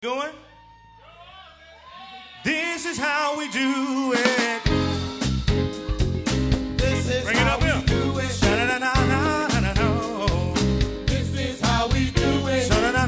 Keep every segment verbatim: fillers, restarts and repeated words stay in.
Going? This is how we do it. This is Bring it how up here. we do it. Sha-na-na-na-na-na-na. This is how we do it.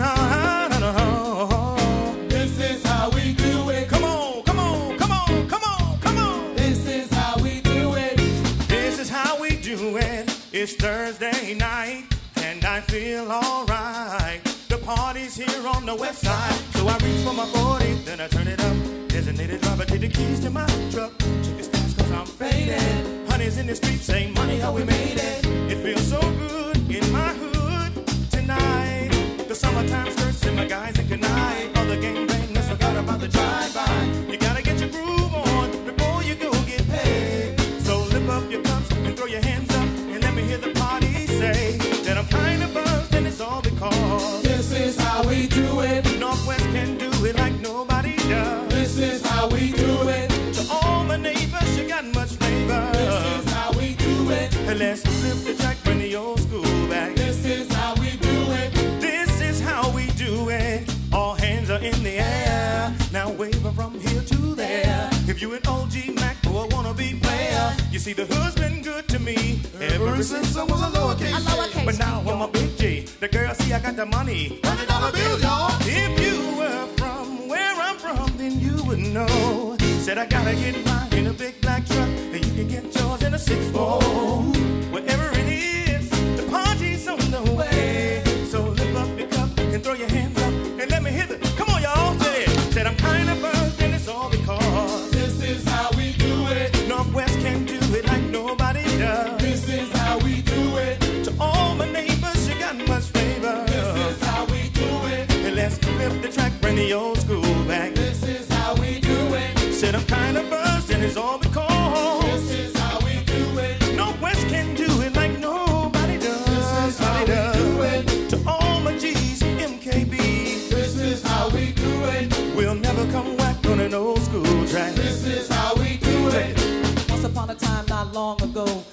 Sha-na-na-na-na-na-na. This is how we do it. Come on, come on, come on, come on, come on. This is how we do it. This is how we do it. It's Thursday night, and I feel alright. The party's here on the west side, so I reach for my forty, then I turn it up. Designated driver, take the keys to my truck. Check the stats cause I'm faded. Honey's in the streets, say money how we made it. It feels so good in my hood tonight. The summertime skirts and my guys in night. All the gang bang, let's forgot about the drive-by. You gotta get your groove on before you go get paid. So lift up your cups and throw your hands up and let me hear the party say that I'm kinda buzzed and it's all because This is how we do it. Northwest can do it like nobody does. This is how we do it. To all my neighbors, you got much flavor. This is how we do it. And let's flip the track, bring the old school back. This is how we do it. This is how we do it. All hands are in the air. Now wave from here to there. If you an O G Mac or a wannabe player, you see the hood's been good to me ever since I was a lowercase. A lowercase But now I'm a big G. The girl see I got the money. Hundred dollar bill, y'all. If you were from where I'm from, then you would know. Said I gotta get mine in a big black truck, and you can get yours in a six four. Wherever it is, the party's on the way. So lift up your cup and throw your hands up and let me hear the. Come on, y'all, say it. Said I'm kinda buzzed and it's all because This is how we do it. Northwest can do it like nobody does. This is how we do it. To all my neighbors, you got much flavor. This is how we do it. And let's flip the track, bring the old school back. This is how we do it. Said I'm kinda buzzed and it's all because This is how we do it. Northwest can do it like nobody does. This is how we Nobody do does. it. To all my G's, M K B, This is how we do it. we'll never come whack on an old school track. This is how we do it. Once upon a time, not long ago,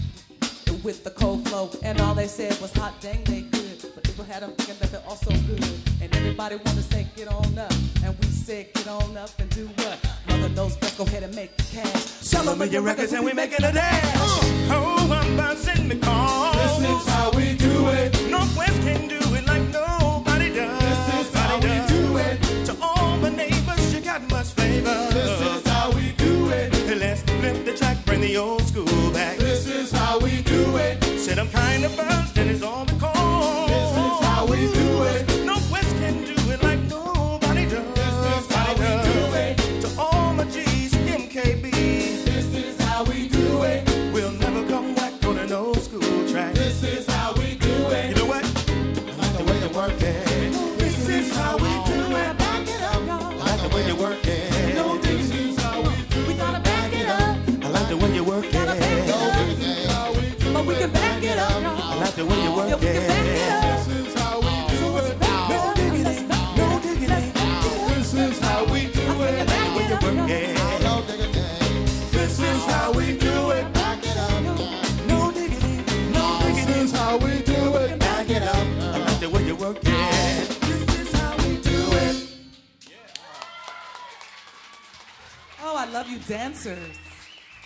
with the cold flow, and all they said was hot dang they good, but people had them thinking that they're also good, and everybody wanted to say get on up, and we said get on up and do what? Mother knows best, go ahead and make the cash. Sell them your records and we making a dash. Oh, I'm buzzing because This is how we do it. Northwest can do it like nobody does. This is how Nobody we does. do it. To all my neighbors, you got much flavor. This is how we do it. And let's flip the track, bring the old school back. This is how we do it. Said I'm kinda buzzed and it's all because This is how we do it. Northwest can do it like nobody does. This is how we Nobody do does. it. To all my G's, M K B, This is how we do it. we'll never come back on an old school track. This is how we do You it. know what? I like the way you work it. This is how we do it. Back it up, y'all. I like the way you work it. No, this is how we do We gotta back it up, I like the way you work gotta back it it. up, but we can back it up, I y'all. like the way you Yeah, work we can back it it. up. This is how we do it. No diggity, no diggity. This is how we do it. The way you work it. This is how we do it. No diggity, no This diggity. is how we do it. Back it up. I like the way you work it. This is how we do it. Oh, I love you dancers.